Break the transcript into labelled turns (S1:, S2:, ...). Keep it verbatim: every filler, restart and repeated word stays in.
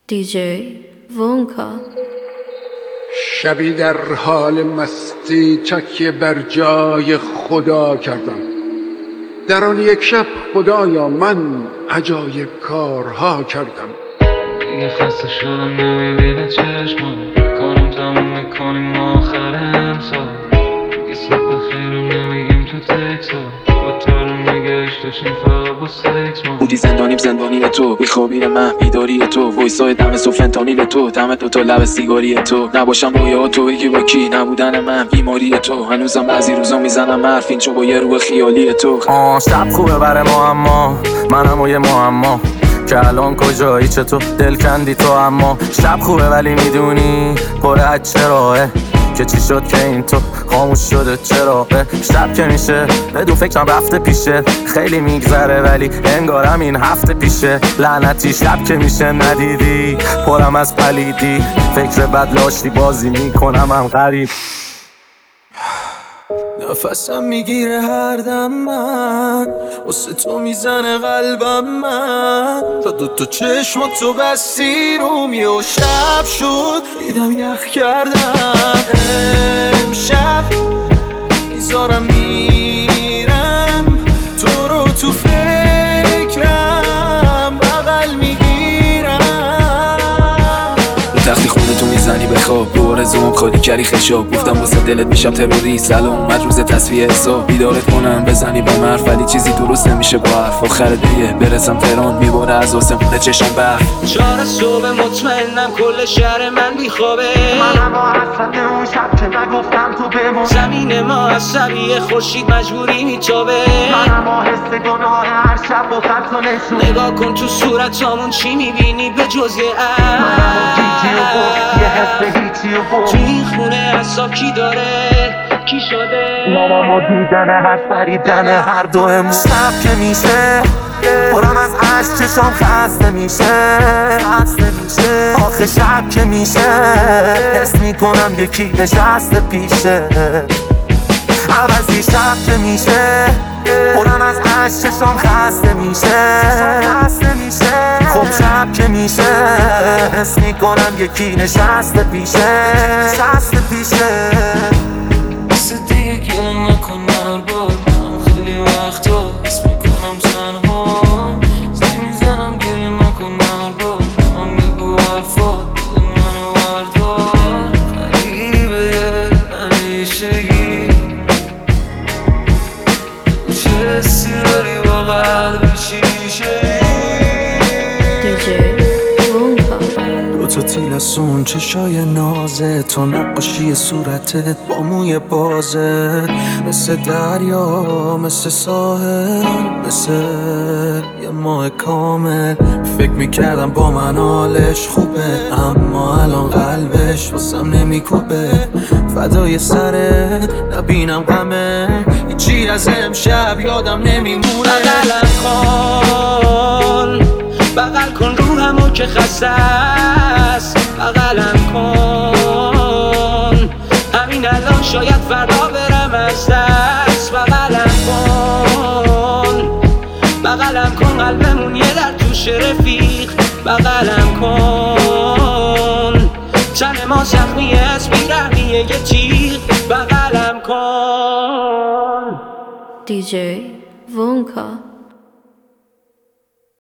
S1: دیجی وونکا.
S2: شبی در حال مستی تکیه بر جای خدا کردم. در آن یک شب خدایا من عجایب کارها کردم.
S3: دیگه خسته شدم نمیبینه چشمم، کنم تموم میکنیم آخر امسال. دیگه صبح خیرم نمیگیم تو تکسا، با تو رو نگهش داشتیم فقط با سکس ما.
S4: بودی زندانیم زندانی تو، بیخوابی من بیداری تو، وایسای دم صبح فنتانیل تو، دم دوتا لب سیگاری تو. نباشم رویا تو بگی با کی، نبودن من بیماری تو. هنوزم بعضی روزا میزنم حرف اینجا با یه روح خیالی تو.
S5: آه شب خوبه برای ما، اما منم و یه معما که الان کجایی، چطور دل کندی تو. اما شب خوبه ولی میدونی پر از چراهه که چی شد که این تو خاموش شده چراغه. شب که میشه بدون فکرم رفته پیشه، خیلی میگذره ولی انگارم این هفته پیشه. لعنتی شب که میشه ندیدی پرم از پلیدی، فکر بد لاشتی بازی میکنم هم غریب. نفسم میگیره هر دم من، واسه تو میزنه قلبم من. تا دو تا چشم تو بستی روم یه شب شد دیدم یخ کردم. امشب میذارم میرم تو رو تو فکرم بغل میگیرم.
S4: رو تختی خونه تو میزنی بخواب، دوباره زوم خالی کردی خشاب. گفتم واسه دلت میشم تروریست، سلام اومد روز تصفیه حساب. بیدارت کنم بزنی با حرف ولی چیزی درست نمیشه با حرف. آخر دیه برسم تهران میباره از آسمونه چشم برف.
S6: چهار صبح مطمئنم کل شهر من بیخوابه،
S7: منم با حسرت اون شب که نگفتم تو بمون.
S6: زمین ما عصبی خورشید مجبوری میتابه،
S7: منم با حس گناه هر شب با خط و نشون.
S6: نگاه کن تو صورتامون چی میبینی به جز یه
S7: منم با گیجی و گفت یه حس هیچی و گفت.
S6: تو این خونه عصاب کی داره کی شده.
S7: منم با دیدن هر فریدن هر دومون.
S5: شب که میشه پرم از عشق چشام خسته میشه خسته میشه. آخه شب که میشه حس میکنم یکی نشسته پیشه. عوضی شب که میشه پرم از عشق چشام خسته میشه خسته میشه. خب شب که میشه حس میکنم یکی نشسته پیشه نشسته پیشه.
S3: مثل دیگه گیرم نکن هر بار، من خیلی وقتا حس میکنم تنها. زنگ میزنم گیره نکن هر بار، من بگو حرفات دل منو بردار. غریبه همیشگی چه حسی داری با قلب شیشه.
S1: دیجی وونکا.
S5: دو تا تیلسون چشای نازه، تو نقاشی صورتت با موی بازه. مثل دریا مثل ساحل مثل یه ماه کامل. فکر میکردم با من حالش خوبه، اما الان قلبش واسم نمیکوبه. فدای سرت نبینم غمه، هیچی از امشب یادم نمیمونه.
S6: بغلم کن بغل کن روحمو که خسته است. بغلم کن همین الان شاید فردا برم از دست. بغلم کن بغلم کن قلبمون یه در توش رفیق. بغلم کن تن ما زخمی از بیرحمیه یه تیغ. بغلم کن.
S1: دیجی وونکا.